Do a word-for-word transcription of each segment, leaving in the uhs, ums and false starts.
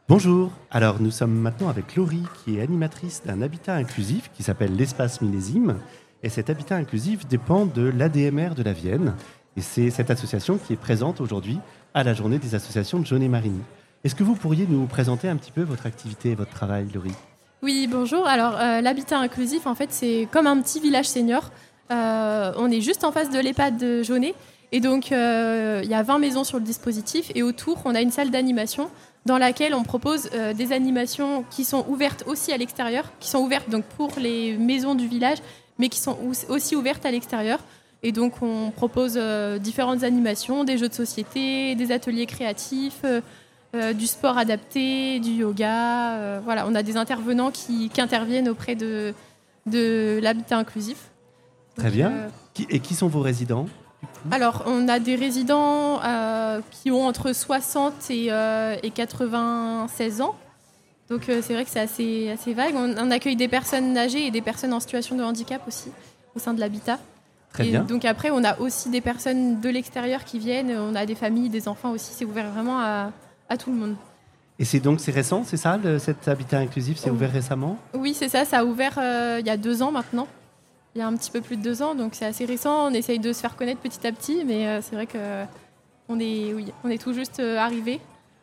Bonjour, alors nous sommes maintenant avec Laurie qui est animatrice d'un habitat inclusif qui s'appelle l'Espace Millésime et cet habitat inclusif dépend de l'A D M R de la Vienne et c'est cette association qui est présente aujourd'hui à la journée des associations de Jaunet-Marigny. Est-ce que vous pourriez nous présenter un petit peu votre activité et votre travail, Laurie ? Oui, bonjour. Alors euh, l'habitat inclusif en fait c'est comme un petit village senior. Euh, on est juste en face de l'EHPAD de Jaunet et donc euh, il y a vingt maisons sur le dispositif et autour on a une salle d'animation dans laquelle on propose euh, des animations qui sont ouvertes aussi à l'extérieur, qui sont ouvertes donc pour les maisons du village, mais qui sont aussi ouvertes à l'extérieur. Et donc on propose euh, différentes animations, des jeux de société, des ateliers créatifs, euh, euh, du sport adapté, du yoga. Euh, voilà, on a des intervenants qui, qui interviennent auprès de, de l'habitat inclusif. Très donc, bien. Euh... Et qui sont vos résidents ? Alors, on a des résidents euh, qui ont entre soixante et, euh, et quatre-vingt-seize ans. Donc, euh, c'est vrai que c'est assez, assez vague. On, on accueille des personnes âgées et des personnes en situation de handicap aussi au sein de l'habitat. Très et bien. Donc, après, on a aussi des personnes de l'extérieur qui viennent. On a des familles, des enfants aussi. C'est ouvert vraiment à, à tout le monde. Et c'est donc c'est récent, c'est ça, le, cet habitat inclusif, c'est oh. ouvert récemment ? Oui, c'est ça. Ça a ouvert euh, il y a deux ans maintenant. Il y a un petit peu plus de deux ans, donc c'est assez récent. On essaye de se faire connaître petit à petit, mais euh, c'est vrai qu'on est, oui, on est tout juste euh, arrivé.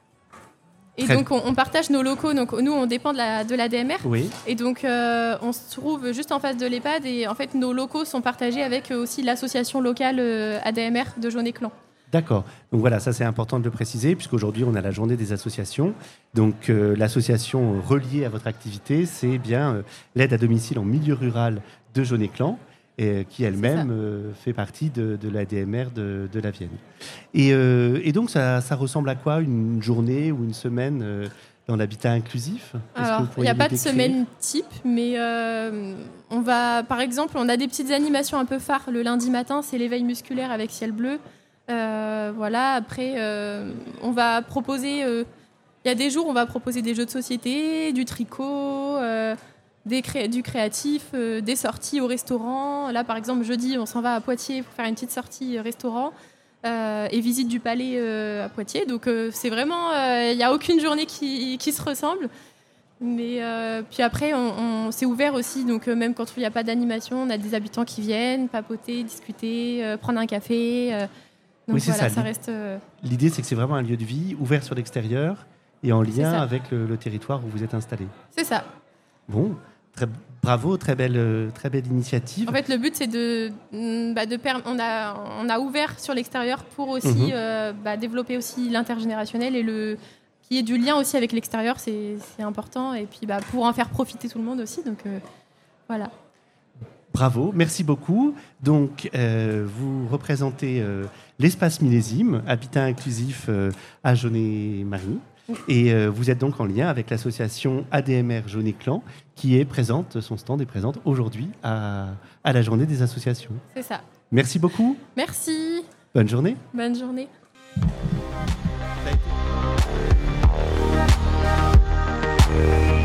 Et Très donc, on, on partage nos locaux. Donc, nous, on dépend de la, de l'A D M R. Oui. Et donc, euh, on se trouve juste en face de l'EHPAD. Et en fait, nos locaux sont partagés avec euh, aussi l'association locale euh, A D M R de Jaunet-Clan. D'accord. Donc voilà, ça c'est important de le préciser, puisqu'aujourd'hui on a la journée des associations. Donc euh, l'association reliée à votre activité, c'est bien euh, l'aide à domicile en milieu rural de Jaunet-Clan, et, qui elle-même euh, fait partie de, de l'A D M R de, de la Vienne. Et, euh, et donc ça, ça ressemble à quoi, une journée ou une semaine euh, dans l'habitat inclusif ? Alors, il n'y a pas de semaine type, mais euh, on va, par exemple, on a des petites animations un peu phares. Le lundi matin, c'est l'éveil musculaire avec ciel bleu. Euh, voilà, après, euh, on va proposer... Il euh, y a des jours, on va proposer des jeux de société, du tricot, euh, des cré- du créatif, euh, des sorties au restaurant. Là, par exemple, jeudi, on s'en va à Poitiers pour faire une petite sortie restaurant euh, et visite du palais euh, à Poitiers. Donc, euh, c'est vraiment... Il n'y a aucune journée qui, qui se ressemble. Mais euh, puis après, on, on, c'est ouvert aussi. Donc, euh, même quand il n'y a pas d'animation, on a des habitants qui viennent papoter, discuter, euh, prendre un café... Euh, Donc oui, c'est voilà, ça. ça reste, euh... L'idée, c'est que c'est vraiment un lieu de vie ouvert sur l'extérieur et en lien avec le, le territoire où vous êtes installé. C'est ça. Bon, très, bravo, très belle, très belle initiative. En fait, le but, c'est de, bah, de per... on a, on a ouvert sur l'extérieur pour aussi mmh. euh, bah, développer aussi l'intergénérationnel et le qu'il y ait du lien aussi avec l'extérieur, c'est, c'est important. Et puis, bah, pour en faire profiter tout le monde aussi. Donc euh, voilà. Bravo, merci beaucoup. Donc, euh, vous représentez euh, l'Espace Millésime, habitat inclusif euh, à Jaunet-Marigny. Et euh, vous êtes donc en lien avec l'association A D M R Jaunet-Clan, qui est présente, son stand est présente aujourd'hui à, à la journée des associations. C'est ça. Merci beaucoup. Merci. Bonne journée. Bonne journée. Ça a été...